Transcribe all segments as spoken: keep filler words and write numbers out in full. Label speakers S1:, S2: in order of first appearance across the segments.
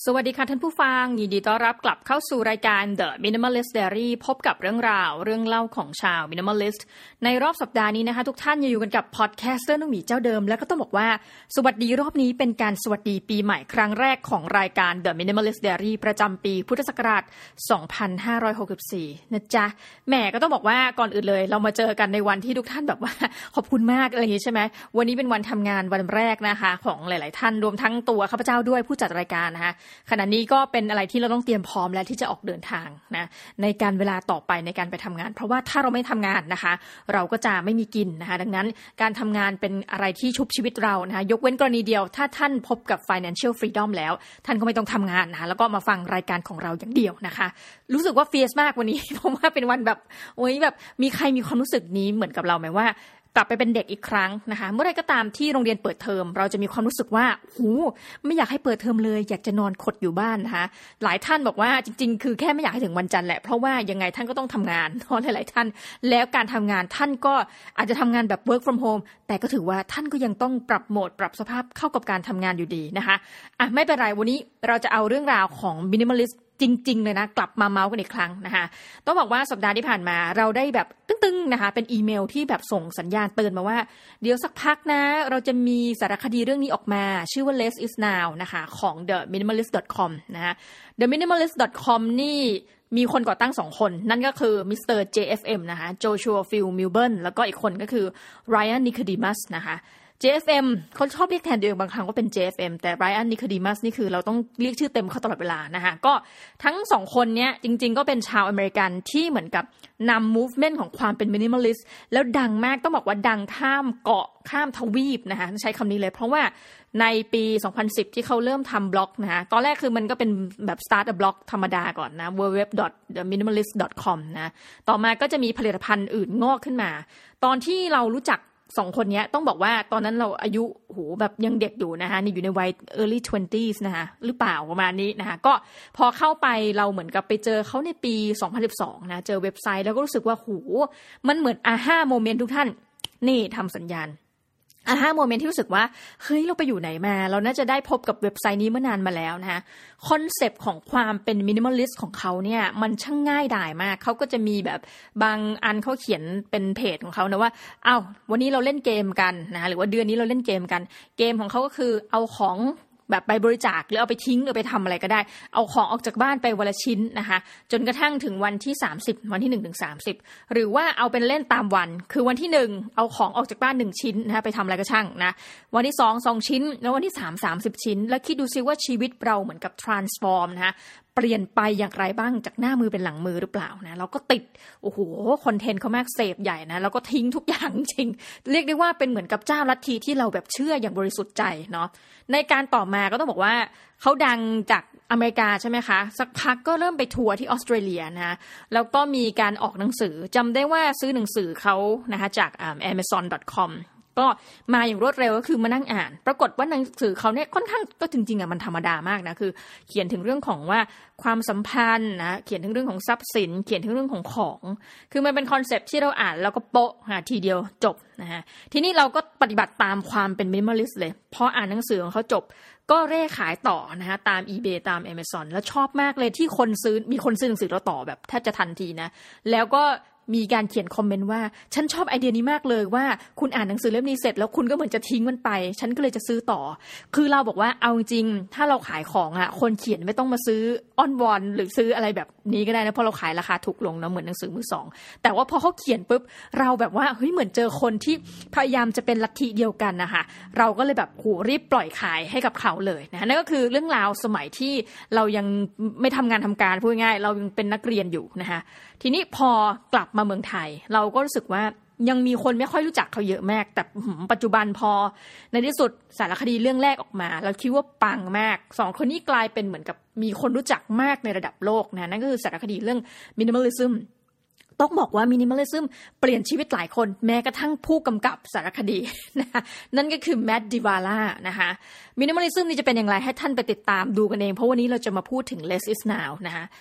S1: สวัสดีค่ะท่านผู้ฟังยินดีต้อนรับกลับเข้าสู่รายการ The Minimalist Diary พบกับเรื่องราวเรื่องเล่าของชาว Minimalist ในรอบสัปดาห์นี้นะคะทุกท่านอยู่กันกับพอดแคสเตอร์น้องหมีเจ้าเดิมแล้วก็ต้องบอกว่าสวัสดีรอบนี้เป็นการสวัสดีปีใหม่ครั้งแรกของรายการ The Minimalist Diary ประจำปีพุทธศักราชสองพันห้าร้อยหกสิบสี่นะจ๊ะแหมก็ต้องบอกว่าก่อนอื่นเลยเรามาเจอกันในวันที่ทุกท่านแบบว่าขอบคุณมากอะไรอย่างงี้ใช่ไหมวันนี้เป็นวันทำงานวันแรกนะคะของหลายๆท่านรวมทั้งตัวข้าพเจ้าด้วยผู้จัดรายการนะคะขณะนี้ก็เป็นอะไรที่เราต้องเตรียมพร้อมแล้วที่จะออกเดินทางนะในการเวลาต่อไปในการไปทำงานเพราะว่าถ้าเราไม่ทำงานนะคะเราก็จะไม่มีกินนะคะดังนั้นการทำงานเป็นอะไรที่ชุบชีวิตเรานะคะยกเว้นกรณีเดียวถ้าท่านพบกับ financial freedom แล้วท่านก็ไม่ต้องทำงานนะคะแล้วก็มาฟังรายการของเราอย่างเดียวนะคะรู้สึกว่าเฟียสมากวันนี้ เพราะว่าเป็นวันแบบโอ๊ยแบบมีใครมีความรู้สึกนี้เหมือนกับเราไหมว่ากลับไปเป็นเด็กอีกครั้งนะคะเมื่อไรก็ตามที่โรงเรียนเปิดเทอมเราจะมีความรู้สึกว่าหูไม่อยากให้เปิดเทอมเลยอยากจะนอนขดอยู่บ้านนะคะหลายท่านบอกว่าจริงๆคือแค่ไม่อยากให้ถึงวันจันทร์แหละเพราะว่ายังไงท่านก็ต้องทำงานเนาะหลายๆท่านแล้วการทำงานท่านก็อาจจะทำงานแบบ work from home แต่ก็ถือว่าท่านก็ยังต้องปรับโหมดปรับสภาพเข้ากับการทำงานอยู่ดีนะคะอ่ะไม่เป็นไรวันนี้เราจะเอาเรื่องราวของ minimalistจริงๆเลยนะกลับมาเมาส์กันอีกครั้งนะคะต้องบอกว่าสัปดาห์ที่ผ่านมาเราได้แบบตึ้งๆนะคะเป็นอีเมลที่แบบส่งสัญญาณเตือนมาว่าเดี๋ยวสักพักนะเราจะมีสารคดีเรื่องนี้ออกมาชื่อว่า Less is Now นะคะของ the minimalist dot com นะคะ the minimalist dot com นี่มีคนก่อตั้งสองคนนั่นก็คือมิสเตอร์ เจ เอฟ เอ็ม นะคะ Joshua Phil Milburn แล้วก็อีกคนก็คือ Ryan Nicodemus นะคะ เจ เอฟ เอ็ม เขาชอบเรียกแทนตัวเองบางครั้งว่าเป็น เจ เอฟ เอ็ม แต่ Ryan Nicodemus นี่คือเราต้องเรียกชื่อเต็มเขาตลอดเวลานะคะก็ทั้งสองคนเนี้ยจริงๆก็เป็นชาวอเมริกันที่เหมือนกับนำ movement ของความเป็น minimalist แล้วดังมากต้องบอกว่าดังข้ามเกาะข้ามทวีปนะคะใช้คำนี้เลยเพราะว่าในปีสองพันสิบที่เขาเริ่มทำบล็อกนะคะตอนแรกคือมันก็เป็นแบบ start a blog ธรรมดาก่อนนะ ดับเบิลยู ดับเบิลยู ดับเบิลยู ดอท เดอะ มินิมัลลิสต์ ดอท คอม นะต่อมาก็จะมีผลิตภัณฑ์อื่นงอกขึ้นมาตอนที่เรารู้จักสองคนนี้ต้องบอกว่าตอนนั้นเราอายุโหแบบยังเด็กอยู่นะคะนี่อยู่ในวัย early twenties นะคะหรือเปล่าประมาณนี้นะคะก็พอเข้าไปเราเหมือนกับไปเจอเขาในปีสองพันสิบสองนะเจอเว็บไซต์แล้วก็รู้สึกว่าโหมันเหมือนอาฮ่าโมเมนต์ทุกท่านนี่ทำสัญญาณอาฮ่าโมเมนต์ที่รู้สึกว่าเฮ้ยเราไปอยู่ไหนมาเราน่าจะได้พบกับเว็บไซต์นี้เมื่อนานมาแล้วนะคะคอนเซปต์ของความเป็นมินิมอลลิสต์ของเขาเนี่ยมันช่างง่ายดายมากเขาก็จะมีแบบบางอันเขาเขียนเป็นเพจของเขานะว่าอ้าววันนี้เราเล่นเกมกันนะหรือว่าเดือนนี้เราเล่นเกมกันเกมของเขาก็คือเอาของแบบไปบริจาคหรือเอาไปทิ้งหรือไปทำอะไรก็ได้เอาของออกจากบ้านไปวันละชิ้นนะคะจนกระทั่งถึงวันที่สามสิบวันที่หนึ่งถึงสามสิบหรือว่าเอาเป็นเล่นตามวันคือวันที่หนึ่งเอาของออกจากบ้านหนึ่งชิ้นนะคะไปทำอะไรก็ช่างนะวันที่สอง สองชิ้นแล้ววันที่สาม สามสิบชิ้นแล้วคิดดูซิว่าชีวิตเราเหมือนกับ transform นะคะเปลี่ยนไปอย่างไรบ้างจากหน้ามือเป็นหลังมือหรือเปล่านะเราก็ติดโอ้โหคอนเทนต์เขามากเสพใหญ่นะแล้วก็ทิ้งทุกอย่างจริงเรียกได้ว่าเป็นเหมือนกับเจ้าลัทธิที่เราแบบเชื่ออย่างบริสุทธิ์ใจเนาะในการต่อมาก็ต้องบอกว่าเขาดังจากอเมริกาใช่ไหมคะสักพักก็เริ่มไปทัวร์ที่ออสเตรเลียนะแล้วก็มีการออกหนังสือจำได้ว่าซื้อหนังสือเขานะคะจาก แอมะซอน ดอท คอมก็มาอย่างรวดเร็วก็คือมานั่งอ่านปรากฏว่าหนังสือเขาเนี่ยค่อนข้างก็จริงๆอ่ะมันธรรมดามากนะคือเขียนถึงเรื่องของว่าความสัมพันธ์นะเขียนถึงเรื่องของทรัพย์สินเขียนถึงเรื่องของของคือมันเป็นคอนเซ็ปต์ที่เราอ่านแล้วก็โป๊ะหาทีเดียวจบนะฮะทีนี้เราก็ปฏิบัติตามความเป็นมินิมอลลิสต์เลยพออ่านหนังสือของเขาจบก็เร่ขายต่อนะคะตาม eBay ตาม Amazon แล้วชอบมากเลยที่คนซื้อมีคนซื้อหนังสือเราต่อแบบแทบจะทันทีนะแล้วก็มีการเขียนคอมเมนต์ว่าฉันชอบไอเดียนี้มากเลยว่าคุณอ่านหนังสือเล่มนี้เสร็จแล้วคุณก็เหมือนจะทิ้งมันไปฉันก็เลยจะซื้อต่อคือเราบอกว่าเอาจริงถ้าเราขายของอ่ะคนเขียนไม่ต้องมาซื้ออ้อนวอนหรือซื้ออะไรแบบนี้ก็ได้นะเพราะเราขายราคาถูกลงเนาะเหมือนหนังสือมือสองแต่ว่าพอเขาเขียนปุ๊บเราแบบว่าเฮ้ยเหมือนเจอคนที่พยายามจะเป็นลัทธิเดียวกันนะคะเราก็เลยแบบโหรีบปล่อยขายให้กับเขาเลยนะนั่นก็คือเรื่องราวสมัยที่เรายังไม่ทำงานทำการพูดง่ายเรายังเป็นนักเรียนอยู่นะคะทีนี้พอกลับมาเมืองไทยเราก็รู้สึกว่ายังมีคนไม่ค่อยรู้จักเขาเยอะมากแต่ปัจจุบันพอในที่สุดสารคดีเรื่องแรกออกมาเราคิดว่าปังมากสองคนนี้กลายเป็นเหมือนกับมีคนรู้จักมากในระดับโลกนะนั่นก็คือสารคดีเรื่อง minimalism ต้องบอกว่า minimalism เปลี่ยนชีวิตหลายคนแม้กระทั่งผู้กำกับสารคดีนะคะนั่นก็คือแมทดิวาล่านะคะ minimalism นี่จะเป็นอย่างไรให้ท่านไปติดตามดูกันเองเพราะวันนี้เราจะมาพูดถึง less is now นะคะ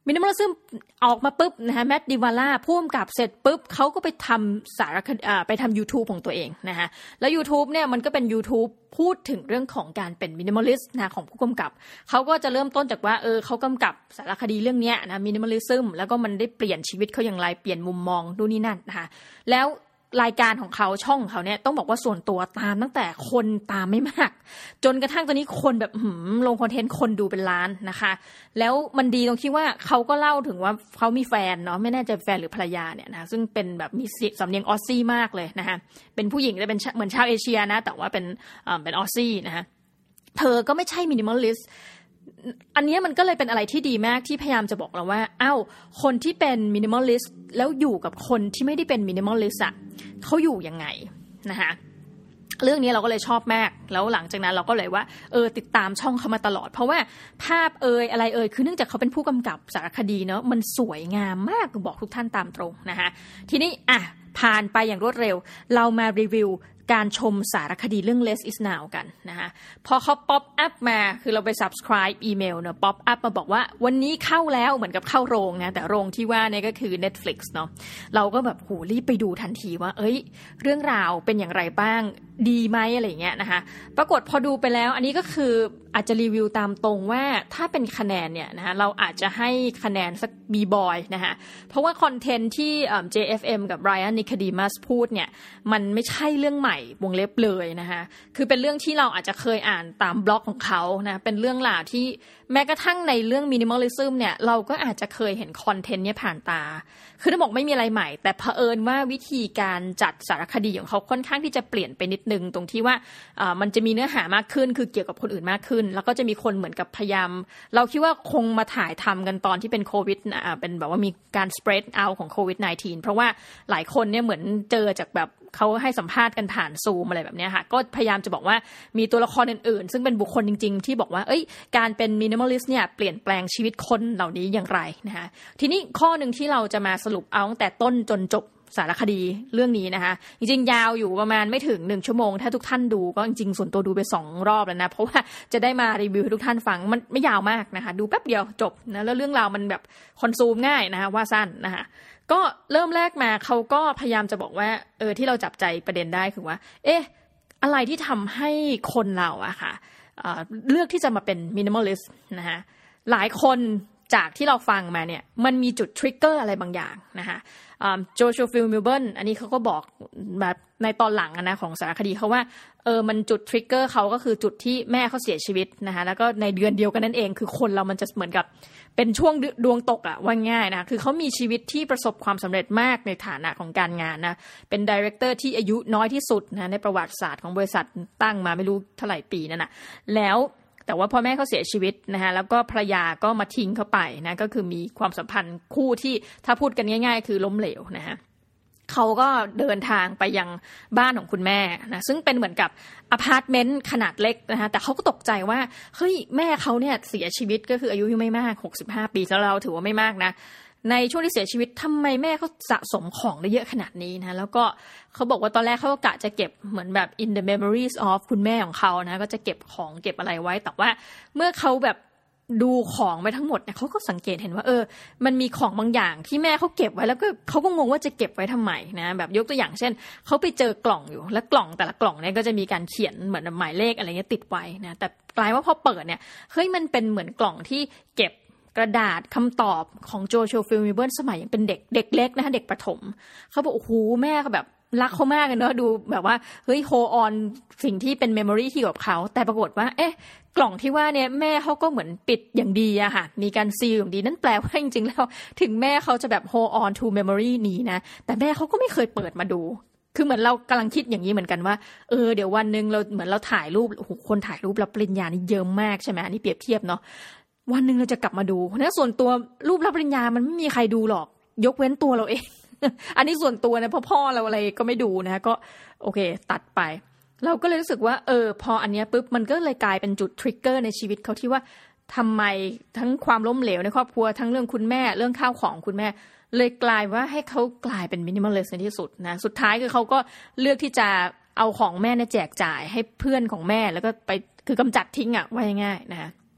S1: มินิมอลิซึมออกมาปุ๊บนะคะแมทดิวาล่าพ่วงกับเสร็จปุ๊บเขาก็ไปทำสารคดีไปทำ YouTube ของตัวเองนะคะแล้ว YouTube เนี่ยมันก็เป็น YouTube พูดถึงเรื่องของการเป็นมินิมอลิสต์นะของผู้กำกับเขาก็จะเริ่มต้นจากว่าเออเขากำกับสารคดีเรื่องนี้นะมินิมอลิซึมแล้วก็มันได้เปลี่ยนชีวิตเขาอย่างไรเปลี่ยนมุมมองดูนี่นั่นนะคะแล้วรายการของเขาช่องของเขาเนี่ยต้องบอกว่าส่วนตัวตามตั้งแต่คนตามไม่มากจนกระทั่งตอนนี้คนแบบหืมลงคอนเทนต์คนดูเป็นล้านนะคะแล้วมันดีตรงที่ว่าเขาก็เล่าถึงว่าเขามีแฟนเนาะไม่แน่ใจแฟนหรือภรรยาเนี่ยนะซึ่งเป็นแบบมีสำเนียงออสซี่มากเลยนะคะเป็นผู้หญิงแต่เป็นเหมือนชาวเอเชียนะแต่ว่าเป็นเอ่อเป็นออสซี่นะคะเธอก็ไม่ใช่มินิมอลลิสต์อันนี้มันก็เลยเป็นอะไรที่ดีมากที่พยายามจะบอกเราว่าอ้าวคนที่เป็นมินิมอลลิสต์แล้วอยู่กับคนที่ไม่ได้เป็นมินิมอลลิสต์อ่ะเขาอยู่ยังไงนะคะเรื่องนี้เราก็เลยชอบมากแล้วหลังจากนั้นเราก็เลยว่าเออติดตามช่องเขามาตลอดเพราะว่าภาพเอยอะไรเอยคือเนื่องจากเขาเป็นผู้กำกับสารคดีเนาะมันสวยงามมากบอกทุกท่านตามตรงนะคะทีนี้อ่ะผ่านไปอย่างรวดเร็วเรามารีวิวการชมสารคดีเรื่อง Less is Now กันนะคะพอเขาป๊อปอัพมาคือเราไป subscribe อีเมลเนาะป๊อปอัพมาบอกว่าวันนี้เข้าแล้วเหมือนกับเข้าโรงนะแต่โรงที่ว่าเนี่ยก็คือ Netflix เนาะเราก็แบบโหรีบไปดูทันทีว่าเอ้ยเรื่องราวเป็นอย่างไรบ้างดีไหมอะไรอย่างเงี้ยนะคะปรากฏพอดูไปแล้วอันนี้ก็คืออาจจะรีวิวตามตรงว่าถ้าเป็นคะแนนเนี่ยนะคะเราอาจจะให้คะแนนสัก B-boy นะคะเพราะว่าคอนเทนต์ที่ เจ เอฟ เอ็ม กับ Ryan Nicodemus พูดเนี่ยมันไม่ใช่เรื่องใหม่วงเล็บเลยนะคะคือเป็นเรื่องที่เราอาจจะเคยอ่านตามบล็อกของเขานะเป็นเรื่องราวที่แม้กระทั่งในเรื่อง minimalism เนี่ยเราก็อาจจะเคยเห็นคอนเทนต์เนี่ยผ่านตาคือต้องบอกไม่มีอะไรใหม่แต่เผอิญว่าวิธีการจัดสารคดีของเขาค่อนข้างที่จะเปลี่ยนไปนิดนึงตรงที่ว่าอ่ามันจะมีเนื้อหามากขึ้นคือเกี่ยวกับคนอื่นมากขึ้นแล้วก็จะมีคนเหมือนกับพยายามเราคิดว่าคงมาถ่ายทำกันตอนที่เป็นโควิดอ่าเป็นแบบว่ามีการ spread out ของโควิด สิบเก้า เพราะว่าหลายคนเนี่ยเหมือนเจอจากแบบเขาให้สัมภาษณ์กันผ่านซูมอะไรแบบนี้ค่ะก็พยายามจะบอกว่ามีตัวละครอื่นๆซึ่งเป็นบุคคลจริงๆที่บอกว่าเอ้ยการเป็นมินิมอลิสต์เนี่ยเปลี่ยนแปลงชีวิตคนเหล่านี้อย่างไรนะคะทีนี้ข้อหนึ่งที่เราจะมาสรุปเอาตั้งแต่ต้นจนจบสารคดีเรื่องนี้นะคะจริงๆยาวอยู่ประมาณไม่ถึงหนึ่งชั่วโมงถ้าทุกท่านดูก็จริงๆส่วนตัวดูไปสองรอบแล้วนะเพราะว่าจะได้มารีวิวให้ทุกท่านฟังมันไม่ยาวมากนะคะดูแป๊บเดียวจบนะแล้วเรื่องราวมันแบบคอนซูมง่ายนะคะว่าสั้นนะคะก็เริ่มแรกมาเขาก็พยายามจะบอกว่าเออที่เราจับใจประเด็นได้คือว่าเอ๊ะอะไรที่ทำให้คนเราอะค่ะเอ่อเลือกที่จะมาเป็นมินิมอลิสต์นะคะหลายคนจากที่เราฟังมาเนี่ยมันมีจุดทริกเกอร์อะไรบางอย่างนะคะโจชัวฟิลมิลเบิลอันนี้เขาก็บอกแบบในตอนหลังนะของสารคดีเขาว่าเออมันจุดทริกเกอร์เขาก็คือจุดที่แม่เขาเสียชีวิตนะคะแล้วก็ในเดือนเดียวกันนั่นเองคือคนเรามันจะเหมือนกับเป็นช่วงดวงตกอะว่าง่ายนะคือเขามีชีวิตที่ประสบความสำเร็จมากในฐานะของการงานนะเป็นไดเรคเตอร์ที่อายุน้อยที่สุดนะในประวัติศาสตร์ของบริษัทตั้งมาไม่รู้เท่าไหร่ปีนั่นนะแล้วแต่ว่าพ่อแม่เขาเสียชีวิตนะคะแล้วก็ภรรยาก็มาทิ้งเขาไปนะก็คือมีความสัมพันธ์คู่ที่ถ้าพูดกันง่ายๆคือล้มเหลวนะคะเขาก็เดินทางไปยังบ้านของคุณแม่นะซึ่งเป็นเหมือนกับอพาร์ตเมนต์ขนาดเล็กนะคะแต่เขาก็ตกใจว่าเฮ้ยแม่เขาเนี่ยเสียชีวิตก็คืออายุยังไม่มากหกสิบห้าปีแล้วเราถือว่าไม่มากนะในช่วงที่เสียชีวิตทำไมแม่เขาสะสมของได้เยอะขนาดนี้นะแล้วก็เขาบอกว่าตอนแรกเขาก็กะจะเก็บเหมือนแบบ in the memories of คุณแม่ของเขานะก็จะเก็บของเก็บอะไรไว้แต่ว่าเมื่อเขาแบบดูของไปทั้งหมดเนี่ยเขาก็สังเกตเห็นว่าเออมันมีของบางอย่างที่แม่เขาเก็บไว้แล้วก็เขาก็งงว่าจะเก็บไว้ทำไมนะแบบยกตัวอย่างเช่นเขาไปเจอกล่องอยู่แล้วกล่องแต่ละกล่องเนี่ยก็จะมีการเขียนเหมือนหมายเลขอะไรเงี้ยติดไว้นะแต่กลายว่าพอเปิดเนี่ยเฮ้ยมันเป็นเหมือนกล่องที่เก็บกระดาษคำตอบของโจชัวฟิลมิลเบิลสมัยยังเป็นเด็กเด็กเล็กนะคะเด็กประถมเขาบอกโอ้โหแม่เขาแบบรักเขามากเลยเนาะดูแบบว่าเฮ้ยโฮออนสิ่งที่เป็นเมมโมรี่ที่กับเขาแต่ปรากฏว่าเอ๊ะกล่องที่ว่าเนี่ยแม่เขาก็เหมือนปิดอย่างดีอะค่ะมีการซีลอย่างดีนั่นแปลว่าจริงๆแล้วถึงแม่เขาจะแบบโฮออนทูเมมโมรี่นี้นะแต่แม่เขาก็ไม่เคยเปิดมาดูคือเหมือนเรากำลังคิดอย่างนี้เหมือนกันว่าเออเดี๋ยววันนึงเราเหมือนเราถ่ายรูปโอ้โหคนถ่ายรูปรับปริญญานี่เยอะมากใช่ไหมอันนี้เปรียบเทียบเนาะวันนึงเราจะกลับมาดูเพราะฉะนั้นส่วนตัวรูปรับปริญญามันไม่มีใครดูหรอกยกเว้นตัวเราเองอันนี้ส่วนตัวนะพ่อพ่อเราอะไรก็ไม่ดูนะก็โอเคตัดไปเราก็เลยรู้สึกว่าเออพออันนี้ปุ๊บมันก็เลยกลายเป็นจุดทริกเกอร์ในชีวิตเขาที่ว่าทำไมทั้งความล้มเหลวในครอบครัวทั้งเรื่องคุณแม่เรื่องข้าวของคุณแม่เลยกลายว่าให้เขากลายเป็นมินิมอลลิสต์ในที่สุดนะสุดท้ายคือเขาก็เลือกที่จะเอาของแม่เนี่ยแจกจ่ายให้เพื่อนของแม่แล้วก็ไปคือกำจัดทิ้งอ่ะว่าง่ายๆนะ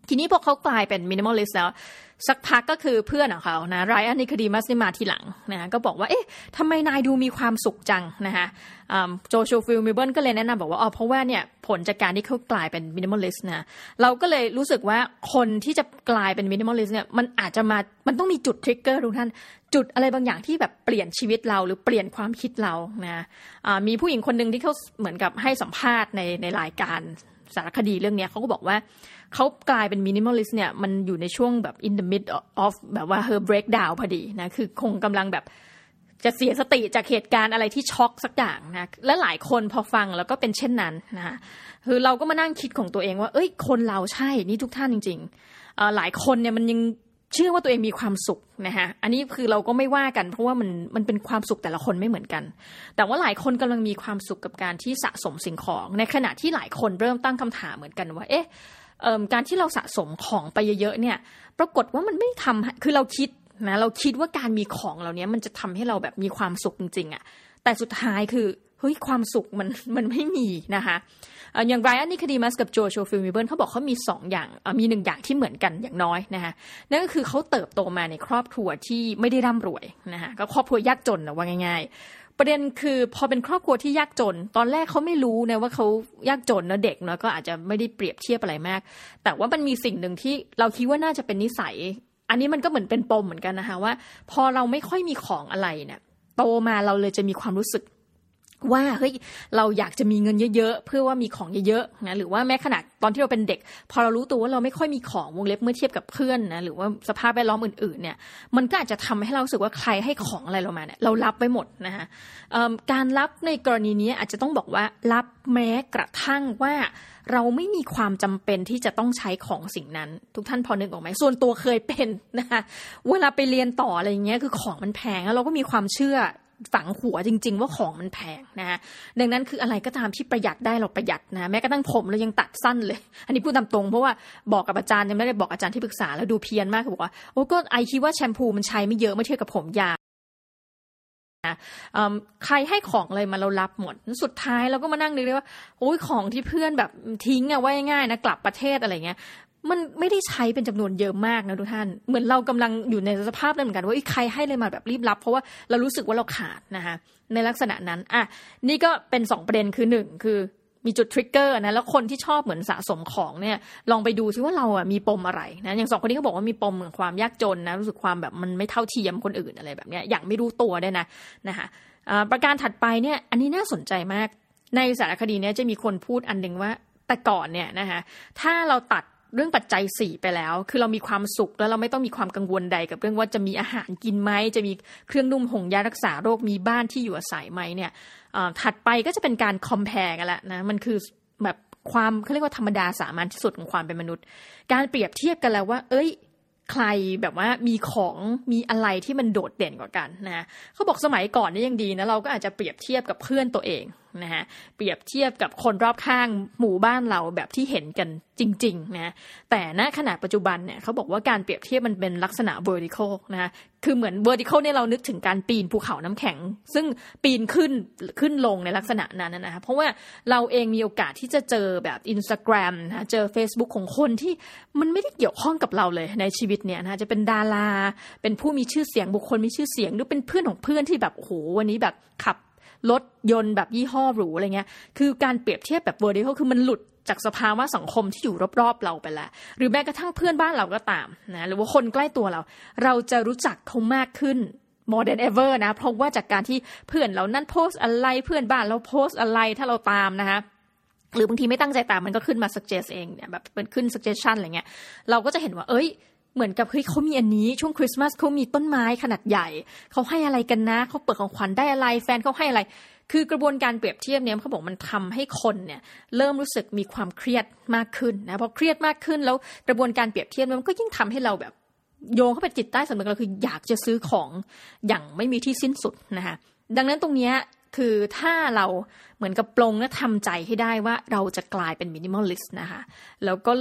S1: ทีนี้พอเขากลายเป็นมินิมอลลิสต์แล้วสักพักก็คือเพื่อนของเขานะไรอันนิโคดีมัสนี่มาทีหลังนะก็บอกว่าเอ๊ะทำไมนายดูมีความสุขจังนะคะโจชัวฟิลมิเบิลก็เลยแนะนำบอกว่าอ๋อเพราะว่าเนี่ยผลจากการที่เขากลายเป็นมินิมอลลิสต์นะเราก็เลยรู้สึกว่าคนที่จะกลายเป็นมินิมอลลิสต์เนี่ยมันอาจจะมามันต้องมีจุดทริกเกอร์ทุกท่านจุดอะไรบางอย่างที่แบบเปลี่ยนชีวิตเราหรือเปลี่ยนความคิดเรานะมีผู้หญิงคนนึงที่เขาเหมือนกับให้สัมภาษณ์ในในรายการสารคดีเรื่องนี้เขาก็บอกว่าเขากลายเป็นมินิมอลลิสต์เนี่ยมันอยู่ในช่วงแบบ in the mid of แบบว่า her breakdown พอดีนะคือคงกำลังแบบจะเสียสติจากเหตุการณ์อะไรที่ช็อกสักอย่างนะและหลายคนพอฟังแล้วก็เป็นเช่นนั้นนะคือเราก็มานั่งคิดของตัวเองว่าเอ้ยคนเราใช่นี่ทุกท่านจริงๆหลายคนเนี่ยมันยังเชื่อว่าตัวเองมีความสุขนะฮะอันนี้คือเราก็ไม่ว่ากันเพราะว่ามันมันเป็นความสุขแต่ละคนไม่เหมือนกันแต่ว่าหลายคนกำลังมีความสุขกับการที่สะสมสิ่งของในขณะที่หลายคนเริ่มตั้งคำถามเหมือนกันว่าเอ๊ะการที่เราสะสมของไปเยอะๆเนี่ยปรากฏว่ามันไม่ทำคือเราคิดนะเราคิดว่าการมีของเหล่านี้มันจะทำให้เราแบบมีความสุขจริงๆอ่ะแต่สุดท้ายคือเฮ้ยความสุขมันมันไม่มีนะคะอย่างไรอันนิโคดีมัสกับโจชัวฟิลมิเบิลเขาบอกเขามีสองอย่างมีหนึ่งอย่างที่เหมือนกันอย่างน้อยนะคะนั่นก็คือเขาเติบโตมาในครอบครัวที่ไม่ได้ร่ำรวยนะคะก็ครอบครัวยากจนนะว่าง่ายๆประเด็นคือพอเป็นครอบครัวที่ยากจนตอนแรกเขาไม่รู้นะว่าเขายากจนนะเด็กเนาะก็อาจจะไม่ได้เปรียบเทียบอะไรมากแต่ว่ามันมีสิ่งหนึ่งที่เราคิดว่าน่าจะเป็นนิสัยอันนี้มันก็เหมือนเป็นปมเหมือนกันนะคะว่าพอเราไม่ค่อยมีของอะไรเนี่ยโตมาเราเลยจะมีความรู้สึกว่าเฮ้ยเราอยากจะมีเงินเยอะๆเพื่อว่ามีของเยอะๆนะหรือว่าแม้ขนาดตอนที่เราเป็นเด็กพอเรารู้ตัวว่าเราไม่ค่อยมีของวงเล็บเมื่อเทียบกับเพื่อนนะหรือว่าสภาพแวดล้อมอื่นๆเนี่ยมันก็อาจจะทำให้เรารู้สึกว่าใครให้ของอะไรเรามาเนี่ยเรารับไว้หมดนะคะการรับในกรณีนี้อาจจะต้องบอกว่ารับแม้กระทั่งว่าเราไม่มีความจำเป็นที่จะต้องใช้ของสิ่งนั้นทุกท่านพอนึกออกไหมส่วนตัวเคยเป็นนะคะเวลาไปเรียนต่ออะไรอย่างเงี้ยคือของมันแพงแล้วเราก็มีความเชื่อฝังหัวจริงๆว่าของมันแพงนะฮะดังนั้นคืออะไรก็ตามที่ประหยัดได้เราประหยัดนะแม้กระทั่งผมเรายังตัดสั้นเลยอันนี้พูดตามตรงเพราะว่าบอกกับอาจารย์ยังไม่ได้บอกอาจารย์ที่ปรึกษาแล้วดูเพี้ยนมากคือบอกว่าโอ้ก็ไอคิดว่าแชมพูมันใช้ไม่เยอะเมื่อเทียบกับผมยาวใครให้ของอะไรมาเรารับหมดสุดท้ายเราก็มานั่งนึกเลยว่าโอ้ยของที่เพื่อนแบบทิ้งอะว่าง่ายๆนะกลับประเทศอะไรเงี้ยมันไม่ได้ใช้เป็นจำนวนเยอะมากนะทุกท่านเหมือนเรากำลังอยู่ในสภาพนั้นเหมือนกันว่าใครให้เลยมาแบบรีบรับเพราะว่าเรารู้สึกว่าเราขาดนะคะในลักษณะนั้นอ่ะนี่ก็เป็นสองประเด็นคือหนึ่งคือมีจุดทริกเกอร์นะแล้วคนที่ชอบเหมือนสะสมของเนี่ยลองไปดูซิว่าเราอ่ะมีปมอะไรนะอย่างสองคนนี้เขาบอกว่ามีปมของความยากจนนะรู้สึกความแบบมันไม่เท่าเทียมคนอื่นอะไรแบบเนี้ยอย่างไม่รู้ตัวด้วยนะนะคะประการถัดไปเนี่ยอันนี้น่าสนใจมากในสารคดีเนี่ยจะมีคนพูดอันนึงว่าแต่ก่อนเนี่ยนะคะถ้าเราตัดเรื่องปัจจัยสี่ไปแล้วคือเรามีความสุขแล้วเราไม่ต้องมีความกังวลใดกับเรื่องว่าจะมีอาหารกินไหมจะมีเครื่องนุ่มห่มยารักษาโรคมีบ้านที่อยู่อาศัยไหมเนี่ยถัดไปก็จะเป็นการคอมแพร์กันละนะมันคือแบบความเขาเรียกว่าธรรมดาสามัญที่สุดของความเป็นมนุษย์การเปรียบเทียบกันแล้วว่าเอ้ยใครแบบว่ามีของมีอะไรที่มันโดดเด่นกว่ากันนะเขาบอกสมัยก่อนนี่ยังดีนะเราก็อาจจะเปรียบเทียบกับเพื่อนตัวเองนะฮะเปรียบเทียบกับคนรอบข้างหมู่บ้านเราแบบที่เห็นกันจริงๆนะแต่ณขณะปัจจุบันเนี่ยเขาบอกว่าการเปรียบเทียบมันเป็นลักษณะ vertical นะคือเหมือน vertical เนี่ยเรานึกถึงการปีนภูเขาน้ำแข็งซึ่งปีนขึ้นขึ้นลงในลักษณะนั้นนะคะเพราะว่าเราเองมีโอกาสที่จะเจอแบบ Instagram นะเจอ Facebook ของคนที่มันไม่ได้เกี่ยวข้องกับเราเลยในชีวิตเนี่ยนะจะเป็นดาราเป็นผู้มีชื่อเสียงบุคคลมีชื่อเสียงหรือเป็นเพื่อนของเพื่อนที่แบบโอ้โหวันนี้แบบขับรถยนต์แบบยี่ห้อหรูอะไรเงี้ยคือการเปรียบเทียบแบบ vertical คือมันหลุดจากสภาวะสังคมที่อยู่รอบๆเราไปแล้วหรือแม้กระทั่งเพื่อนบ้านเราก็ตามนะหรือว่าคนใกล้ตัวเราเราจะรู้จักเขามากขึ้น more than ever นะเพราะว่าจากการที่เพื่อนเรานั่นโพสอะไรเพื่อนบ้านเราโพสอะไรถ้าเราตามนะคะหรือบางทีไม่ตั้งใจตามมันก็ขึ้นมา suggest เองเนี่ยแบบเป็นขึ้น suggestion อะไรเงี้ยเราก็จะเห็นว่าเอ้ยเหมือนกับเฮ้ยเขามีอันนี้ช่วงคริสต์มาสเขามีต้นไม้ขนาดใหญ่เขาให้อะไรกันนะเขาเปิดของขวัญได้อะไรแฟนเขาให้อะไรคือกระบวนการเปรียบเทียบเนี่ยเขาบอกมันทำให้คนเนี่ยเริ่มรู้สึกมีความเครียดมากขึ้นนะพอเครียดมากขึ้นแล้วกระบวนการเปรียบเทียบมันก็ยิ่งทำให้เราแบบโยงเข้าไปจิตใต้สำนึกเราคืออยากจะซื้อของอย่างไม่มีที่สิ้นสุดนะคะดังนั้นตรงนี้คือถ้าเราเหมือนกับปลงและทำใจให้ได้ว่าเราจะกลายเป็นมินิมอลลิสต์นะคะแล้วก็เลิก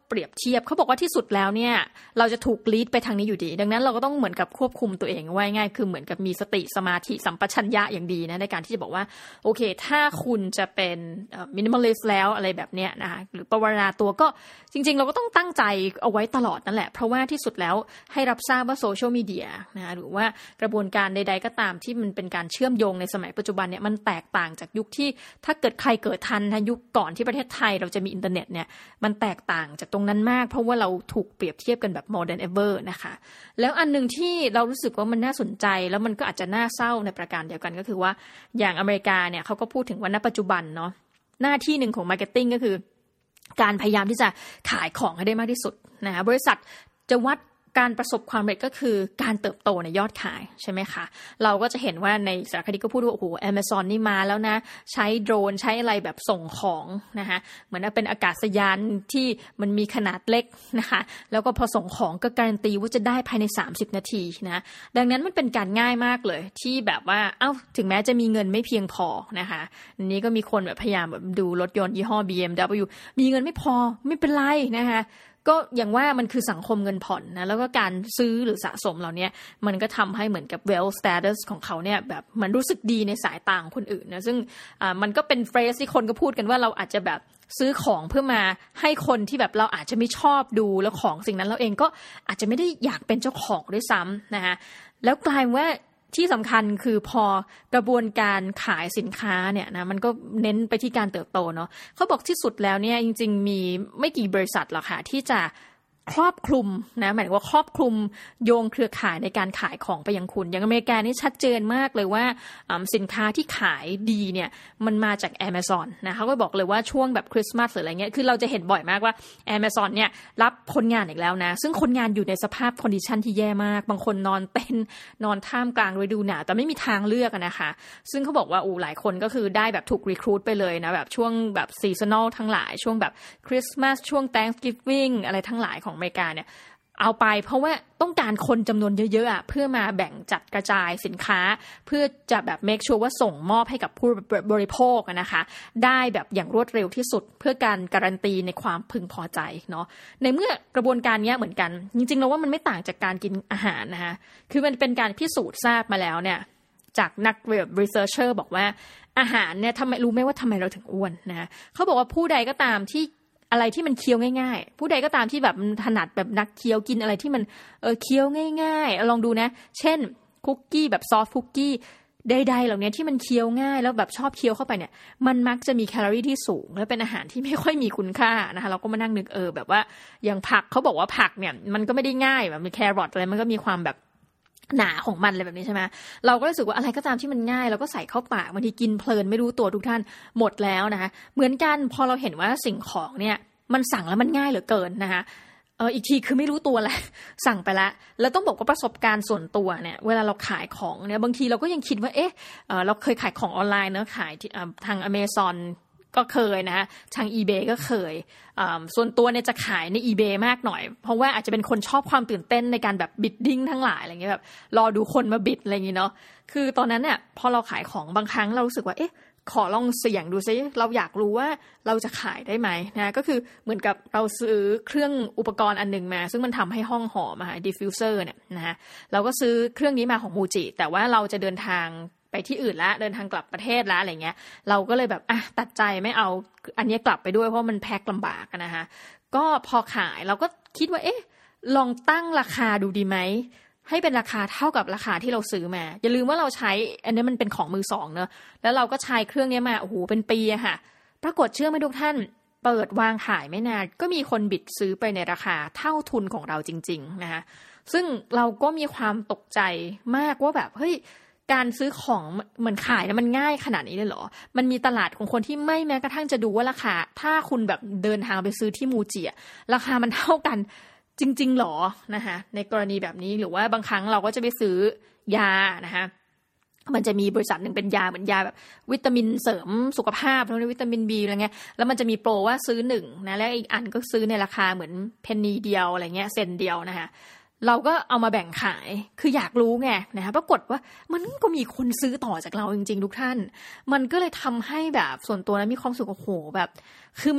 S1: เปรียบเทียบเขาบอกว่าที่สุดแล้วเนี่ยเราจะถูกลีดไปทางนี้อยู่ดีดังนั้นเราก็ต้องเหมือนกับควบคุมตัวเองไว้ง่ายคือเหมือนกับมีสติสมาธิสัมปชัญญะอย่างดีนะในการที่จะบอกว่าโอเคถ้าคุณจะเป็นมินิมอลิสต์แล้วอะไรแบบเนี้ยนะคะหรือภาวนาตัวก็จริงๆเราก็ต้องตั้งใจเอาไว้ตลอดนั่นแหละเพราะว่าที่สุดแล้วให้รับทราบว่าโซเชียลมีเดียนะหรือว่ากระบวนการใดๆก็ตามที่มันเป็นการเชื่อมโยงในสมัยปัจจุบันเนี่ยมันแตกต่างจากยุคที่ถ้าเกิดใครเกิดทันนะยุคก่อนที่ประเทศไทยเราจะมีอินเทอร์เน็ตเนี่ยมันแตกต่างจากตรงนั้นมากเพราะว่าเราถูกเปรียบเทียบกันแบบ more than ever นะคะแล้วอันนึงที่เรารู้สึกว่ามันน่าสนใจแล้วมันก็อาจจะน่าเศร้าในประการเดียวกันก็คือว่าอย่างอเมริกาเนี่ยเขาก็พูดถึงว่าณปัจจุบันเนาะหน้าที่หนึ่งของ marketing ก็คือการพยายามที่จะขายของให้ได้มากที่สุดนะคะบริษัทจะวัดการประสบความสำเร็จก็คือการเติบโตในยอดขายใช่ไหมคะเราก็จะเห็นว่าในสารคดีก็พูดว่าโอ้โห Amazon นี่มาแล้วนะใช้โดรนใช้อะไรแบบส่งของนะคะเหมือนเป็นอากาศยานที่มันมีขนาดเล็กนะคะแล้วก็พอส่งของก็การันตีว่าจะได้ภายในสามสิบนาทีนะดังนั้นมันเป็นการง่ายมากเลยที่แบบว่าเอ้าถึงแม้จะมีเงินไม่เพียงพอนะคะอันนี้ก็มีคนแบบพยายามแบบดูรถยนต์ยี่ห้อ บี เอ็ม ดับเบิลยู มีเงินไม่พอไม่เป็นไรนะคะก็อย่างว่ามันคือสังคมเงินผ่อนนะแล้วก็การซื้อหรือสะสมเหล่านี้มันก็ทำให้เหมือนกับ wealth status ของเขาเนี่ยแบบมันรู้สึกดีในสายตาของคนอื่นนะซึ่งอ่ามันก็เป็นเฟรซที่คนก็พูดกันว่าเราอาจจะแบบซื้อของเพื่อมาให้คนที่แบบเราอาจจะไม่ชอบดูแล้วของสิ่งนั้นเราเองก็อาจจะไม่ได้อยากเป็นเจ้าของด้วยซ้ำนะคะแล้วกลายว่าที่สำคัญคือพอกระบวนการขายสินค้าเนี่ยนะมันก็เน้นไปที่การเติบโตเนาะเขาบอกที่สุดแล้วเนี่ยจริงๆมีไม่กี่บริษัทหรอกค่ะที่จะครอบคลุมนะหมายถึงว่าครอบคลุมโยงเครือข่ายในการขายของไปยังคุณอย่างอเมริกานี่ชัดเจนมากเลยว่าสินค้าที่ขายดีเนี่ยมันมาจาก Amazon นะเขาก็บอกเลยว่าช่วงแบบคริสต์มาสหรืออะไรเงี้ยคือเราจะเห็นบ่อยมากว่า Amazon เนี่ยรับคนงานอีกแล้วนะซึ่งคนงานอยู่ในสภาพคอนดิชันที่แย่มากบางคนนอนเต็นนอนท่ามกลางฤดูหนาวแต่ไม่มีทางเลือกนะคะซึ่งเขาบอกว่าอูหลายคนก็คือได้แบบถูกรีครูทไปเลยนะแบบช่วงแบบซีซันนอลทั้งหลายช่วงแบบคริสต์มาสช่วง Thanksgiving อะไรทั้งหลายของอเมริกาเนี่ยเอาไปเพราะว่าต้องการคนจำนวนเยอะๆอ่ะเพื่อมาแบ่งจัดกระจายสินค้าเพื่อจะแบบ make sure ว่าส่งมอบให้กับผู้บริโภคนะคะได้แบบอย่างรวดเร็วที่สุดเพื่อการการันตีในความพึงพอใจเนาะในเมื่อกระบวนการนี้เหมือนกันจริงๆแล้วว่ามันไม่ต่างจากการกินอาหารนะคะคือมันเป็นการพิสูจน์ทราบมาแล้วเนี่ยจากนักรีเสิร์ชเชอร์บอกว่าอาหารเนี่ยทำไมรู้ไหมว่าทำไมเราถึงอ้วนนะเขาบอกว่าผู้ใดก็ตามที่อะไรที่มันเคี้ยวง่ายๆผู้ใดก็ตามที่แบบถนัดแบบนักเคี้ยวกินอะไรที่มันเออเคี้ยวง่ายๆลองดูนะเช่นคุกกี้แบบซอฟต์คุกกี้ใดๆเหล่านี้ที่มันเคี้ยวง่ายแล้วแบบชอบเคี้ยวเข้าไปเนี่ยมันมักจะมีแคลอรี่ที่สูงและเป็นอาหารที่ไม่ค่อยมีคุณค่านะคะเราก็มานั่งนึกเออแบบว่าอย่างผักเขาบอกว่าผักเนี่ยมันก็ไม่ได้ง่ายแบบมีแครอทอะไรมันก็มีความแบบหนาของมันอะไรแบบนี้ใช่ไหมเราก็รู้สึกว่าอะไรก็ตามที่มันง่ายเราก็ใส่เข้าปากบางทีกินเพลินไม่รู้ตัวทุกท่านหมดแล้วนะคะเหมือนกันพอเราเห็นว่าสิ่งของเนี่ยมันสั่งแล้วมันง่ายเหลือเกินนะคะเอออีกทีคือไม่รู้ตัวแหละสั่งไปแล้วแล้วต้องบอกว่าประสบการณ์ส่วนตัวเนี่ยเวลาเราขายของเนี่ยบางทีเราก็ยังคิดว่าเอ๊ะเออเราเคยขายของออนไลน์เนอะขายทาง Amazon ก็เคยนะทาง eBay ก็เคยส่วนตัวเนี่ยจะขายใน eBay มากหน่อยเพราะว่าอาจจะเป็นคนชอบความตื่นเต้นในการแบบบิดดิ้งทั้งหลายอะไรเงี้ยแบบรอดูคนมาบิดอะไรอย่างงี้เนาะคือตอนนั้นเนี่ยพอเราขายของบางครั้งเรารู้สึกว่าเอ๊ะขอลองเสี่ยงดูซิเราอยากรู้ว่าเราจะขายได้ไหมนะก็คือเหมือนกับเราซื้อเครื่องอุปกรณ์อันนึงมาซึ่งมันทำให้ห้องหอมอะดิฟฟิวเซอร์เนี่ยนะฮะเราก็ซื้อเครื่องนี้มาของมูจิแต่ว่าเราจะเดินทางไปที่อื่นละเดินทางกลับประเทศละอะไรเงี้ยเราก็เลยแบบอ่ะตัดใจไม่เอาอันนี้กลับไปด้วยเพราะมันแพ็คลำบากนะคะก็พอขายเราก็คิดว่าเอ๊ะลองตั้งราคาดูดีไหมให้เป็นราคาเท่ากับราคาที่เราซื้อมาอย่าลืมว่าเราใช้อันนี้มันเป็นของมือสองเนอะแล้วเราก็ใช้เครื่องนี้มาโอ้โหเป็นปีอะค่ะปรากฏเชื่อไหมทุกท่านเปิดวางขายไม่นานก็มีคนบิดซื้อไปในราคาเท่าทุนของเราจริงๆนะคะซึ่งเราก็มีความตกใจมากว่าแบบเฮ้ยการซื้อของเหมือนขายแล้วมันง่ายขนาดนี้เลยเหรอมันมีตลาดของคนที่ไม่แม้กระทั่งจะดูว่าราคาถ้าคุณแบบเดินทางไปซื้อที่มูจิราคามันเท่ากันจริงๆหรอนะคะในกรณีแบบนี้หรือว่าบางครั้งเราก็จะไปซื้อยานะคะมันจะมีบริษัทหนึ่งเป็นยาเหมือนยาแบบวิตามินเสริมสุขภาพแล้ววิตามิน B อะไรเงี้ยแล้วมันจะมีโปรว่าซื้อหนึ่งนะแล้วอีกอันก็ซื้อในราคาเหมือนเพนนีเดียวอะไรเงี้ยเซนเดียวนะคะเราก็เอามาแบ่งขายคืออยากรู้ไงนะคะปรากฏว่ามันก็มีคนซื้อต่อจากเราจริงๆทุกท่านมันก็เลยทำให้แบบส่วนตัวนะมีความสุขโอ้โหแบบคือมัน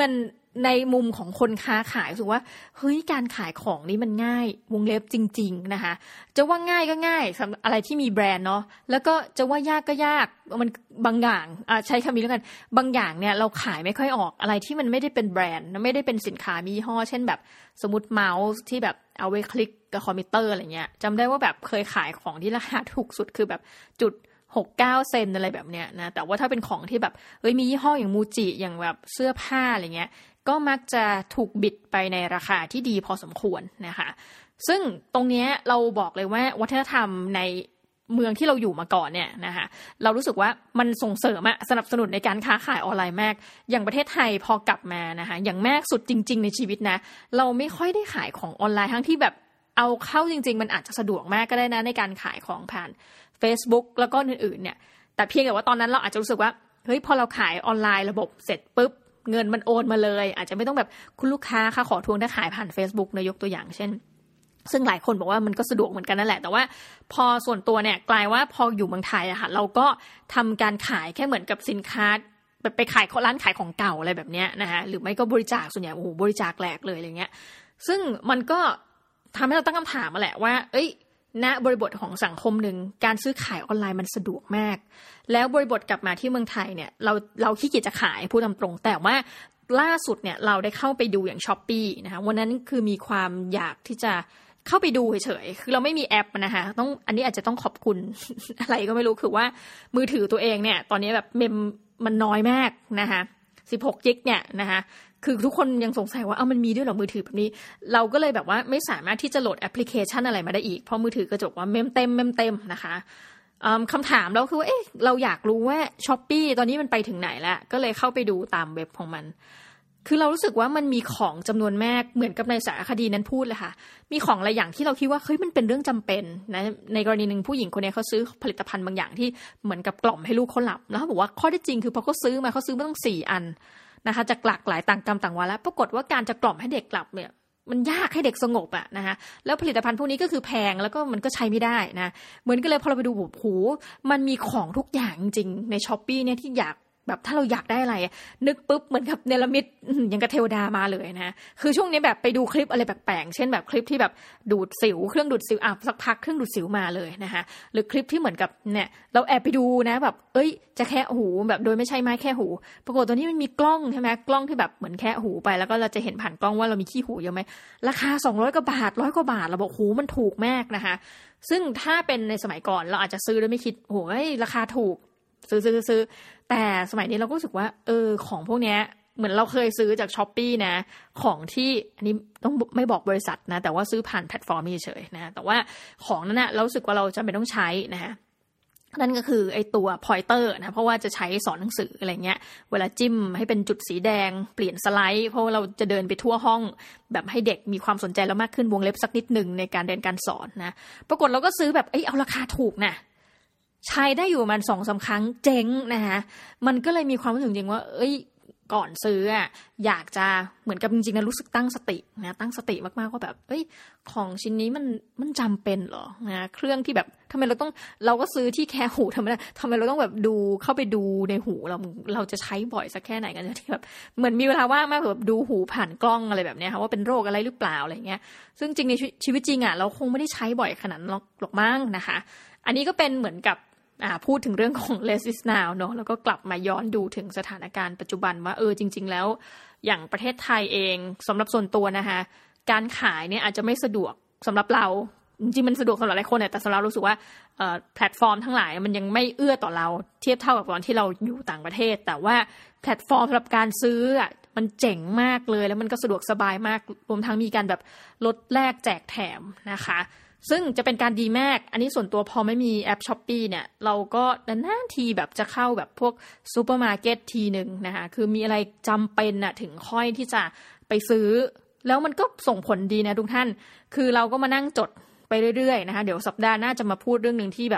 S1: ในมุมของคนค้าขายรู้สึกว่าเฮ้ยการขายของนี่มันง่ายวงเล็บจริงๆนะคะจะว่าง่ายก็ง่ายสำหรับอะไรที่มีแบรนด์เนาะแล้วก็จะว่ายากก็ยากมันบางอย่างอ่ะใช้คำนี้แล้วกันบางอย่างเนี่ยเราขายไม่ค่อยออกอะไรที่มันไม่ได้เป็นแบรนด์ไม่ได้เป็นสินค้ามียี่ห้อเช่นแบบสมมุติเมาส์ที่แบบเอาไว้คลิกกับคอมพิวเตอร์อะไรเงี้ยจำได้ว่าแบบเคยขายของที่ราคาถูกสุดคือแบบจุดหก เก้าเซนอะไรแบบเนี้ยนะแต่ว่าถ้าเป็นของที่แบบเอ้ยมียี่ห้ออย่างมูจิอย่างแบบเสื้อผ้าอะไรเงี้ยก็มักจะถูกบิดไปในราคาที่ดีพอสมควรนะคะซึ่งตรงนี้เราบอกเลยว่าวัฒนธรรมในเมืองที่เราอยู่มาก่อนเนี่ยนะคะเรารู้สึกว่ามันส่งเสริมอะสนับสนุนในการค้าขายออนไลน์มากอย่างประเทศไทยพอกลับมานะคะอย่างมากสุดจริงๆในชีวิตนะเราไม่ค่อยได้ขายของออนไลน์ทั้งที่แบบเอาเข้าจริงๆมันอาจจะสะดวกมากก็ได้นะในการขายของผ่าน Facebook แล้วก็อื่นๆเนี่ยแต่เพียงแต่ว่าตอนนั้นเราอาจจะรู้สึกว่าเฮ้ยพอเราขายออนไลน์ระบบเสร็จปุ๊บเงินมันโอนมาเลยอาจจะไม่ต้องแบบคุณลูกค้าค่ะขอทวงถ้าขายผ่าน Facebook นะยกตัวอย่างเช่นซึ่งหลายคนบอกว่ามันก็สะดวกเหมือนกันนั่นแหละแต่ว่าพอส่วนตัวเนี่ยกลายว่าพออยู่เมืองไทยอะค่ะเราก็ทำการขายแค่เหมือนกับสินค้าแบบไปขายร้านขายของเก่าอะไรแบบเนี้ยนะคะหรือไม่ก็บริจาคส่วนใหญ่โอ้โหบริจาคแหลกเลยอะไรเงี้ยซึ่งมันก็ทำให้เราตั้งคำถามมาแหละว่าเอ้ยณบริบทของสังคมหนึ่งการซื้อขายออนไลน์มันสะดวกมากแล้วบริบทกลับมาที่เมืองไทยเนี่ยเราเราขี้เกียจจะขายพูดตามตรงแต่ว่าล่าสุดเนี่ยเราได้เข้าไปดูอย่าง Shopee นะคะวันนั้นคือมีความอยากที่จะเข้าไปดูเฉยๆคือเราไม่มีแอปนะคะต้องอันนี้อาจจะต้องขอบคุณ อะไรก็ไม่รู้คือว่ามือถือตัวเองเนี่ยตอนนี้แบบเมมมันน้อยมากนะคะสิบหกจิกเนี่ยนะคะคือทุกคนยังสงสัยว่าเอ้ามันมีด้วยเหรอมือถือแบบนี้เราก็เลยแบบว่าไม่สามารถที่จะโหลดแอปพลิเคชันอะไรมาได้อีกเพราะมือถือกระจกว่าเมมเต็มเมมเต็มนะคะคำถามเราคือว่าเอ๊ะเราอยากรู้ว่า Shopee ตอนนี้มันไปถึงไหนแล้วก็เลยเข้าไปดูตามเว็บของมันคือเรารู้สึกว่ามันมีของจำนวนมากเหมือนกับในสารคดีนั้นพูดเลยค่ะมีของหลายอย่างที่เราคิดว่าเฮ้ยมันเป็นเรื่องจำเป็นนะในกรณีนึงผู้หญิงคนนี้เขาซื้อผลิตภัณฑ์บางอย่างที่เหมือนกับกล่อมให้ลูกเขาหลับแล้วเขาบอกว่าข้อเท็จจริงคือพอเขาซื้อมาเขาซื้อมาตั้งสี่อันนะคะจากหลากหลายต่างกรรมต่างวาระปรากฏว่าการจะกล่อมให้เด็กหลับเนี่ยมันยากให้เด็กสงบอะนะคะแล้วผลิตภัณฑ์พวกนี้ก็คือแพงแล้วก็มันก็ใช้ไม่ได้นะเหมือนกันเลยพอเราไปดูโหมันมีของทุกอย่างจริงๆใน Shopee เนี่ยที่อยากแบบถ้าเราอยากได้อะไรนึกปุ๊บเหมือนกับเนรมิตอย่างกับเทวดามาเลยนะคือช่วงนี้แบบไปดูคลิปอะไรแปลกๆเช่นแบบคลิปที่แบบดูดสิวเครื่องดูดสิวอ่ะสักพักเครื่องดูดสิวมาเลยนะคะหรือคลิปที่เหมือนกับเนี่ยเราแอบไปดูนะแบบเอ้ยจะแค่หูแบบโดยไม่ใช่ไม้แค่หูปรากฏตัวนี้มันมีกล้องใช่ไหมกล้องที่แบบเหมือนแค่หูไปแล้วก็เราจะเห็นผ่านกล้องว่าเรามีขี้หูเยอะไหมราคาสองร้อยกว่าบาทร้อยกว่าบาทเราบอกโหมันถูกมากนะคะซึ่งถ้าเป็นในสมัยก่อนเราอาจจะซื้อโดยไม่คิดโอ้ยราคาถูกซื้อซื้อซื้อแต่สมัยนี้เราก็รู้สึกว่าเออของพวกนี้เหมือนเราเคยซื้อจาก Shopee นะของที่อันนี้ต้องไม่บอกบริษัทนะแต่ว่าซื้อผ่านแพลตฟอร์มเฉยๆนะแต่ว่าของนั้นนะเรารู้สึกว่าเราจำเป็นต้องใช้นะฮะนั่นก็คือไอตัว pointer นะเพราะว่าจะใช้สอนหนังสืออะไรเงี้ยเวลาจิ้มให้เป็นจุดสีแดงเปลี่ยนสไลด์เพราะเราจะเดินไปทั่วห้องแบบให้เด็กมีความสนใจแล้วมากขึ้นวงเล็บสักนิดนึงในการเรียนการสอนนะปรากฏเราก็ซื้อแบบเอ้ยเอาราคาถูกนะใช้ได้อยู่ประมาณ สองถึงสาม ครั้งเจ๊งนะคะมันก็เลยมีความรู้สึกจริงว่าเอ้ยก่อนซื้ออ่ะอยากจะเหมือนกับจริงๆนะรู้สึกตั้งสตินะตั้งสติมากๆว่าแบบเอ้ยของชิ้นนี้มันมันจำเป็นเหรอนะเครื่องที่แบบทำไมเราต้องเราก็ซื้อที่แค่หูทำไมทำไมเราต้องแบบดูเข้าไปดูในหูเราเราจะใช้บ่อยสักแค่ไหนกันที่แบบเหมือนมีเวลาว่างมากแบบดูหูผ่านกล้องอะไรแบบนี้ค่ะว่าเป็นโรคอะไรหรือเปล่าอะไรเงี้ยซึ่งจริงในชีวิตจริงอ่ะเราคงไม่ได้ใช้บ่อยขนาดนั้นหรอกมั้งนะคะอันนี้ก็เป็นเหมือนกับพูดถึงเรื่องของ less is now เนอะแล้วก็กลับมาย้อนดูถึงสถานการณ์ปัจจุบันว่าเออจริงๆแล้วอย่างประเทศไทยเองสำหรับส่วนตัวนะคะการขายเนี่ยอาจจะไม่สะดวกสำหรับเราจริงๆมันสะดวกสำหรับหลายคนแต่สำหรับเรารู้สึกว่าแพลตฟอร์มทั้งหลายมันยังไม่เอื้อต่อเราเทียบเท่ากับตอนที่เราอยู่ต่างประเทศแต่ว่าแพลตฟอร์มสำหรับการซื้อมันเจ๋งมากเลยแล้วมันก็สะดวกสบายมากรวมทั้งมีการแบบลดแลกแจกแถมนะคะซึ่งจะเป็นการดีมากอันนี้ส่วนตัวพอไม่มีแอป Shopee เนี่ยเราก็นานๆทีแบบจะเข้าแบบพวกซูเปอร์มาร์เก็ตทีนึงนะคะคือมีอะไรจำเป็นน่ะถึงค่อยที่จะไปซื้อแล้วมันก็ส่งผลดีนะทุกท่านคือเราก็มานั่งจดไปเรื่อยๆนะคะเดี๋ยวสัปดาห์หน้าจะมาพูดเรื่องนึงที่แบบ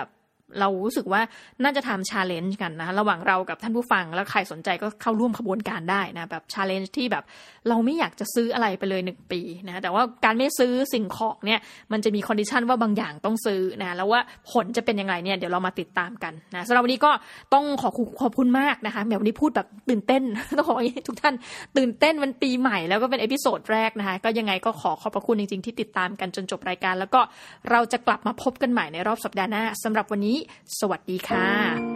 S1: เรารู้สึกว่าน่าจะทำ challenge กันนะระหว่างเรากับท่านผู้ฟังแล้วใครสนใจก็เข้าร่วมขบวนการได้นะแบบ challenge ที่แบบเราไม่อยากจะซื้ออะไรไปเลยหนึ่งปีนะแต่ว่าการไม่ซื้อสิ่งของเนี่ยมันจะมี condition ว่าบางอย่างต้องซื้อนะแล้วว่าผลจะเป็นยังไงเนี่ยเดี๋ยวเรามาติดตามกันนะสำหรับวันนี้ก็ต้องขอขอบคุณมากนะคะแหมวันนี้พูดแบบตื่นเต้นต้องขอให้ทุกท่านตื่นเต้นวันปีใหม่แล้วก็เป็นเอพิโซดแรกนะคะก็ยังไงก็ขอขอบพระคุณจริงๆที่ติดตามกันจนจบรายการแล้วก็เราจะกลับมาพบกันใหม่ในรอบสัปดาห์หน้าสำหรับวันนี้สวัสดีค่ะ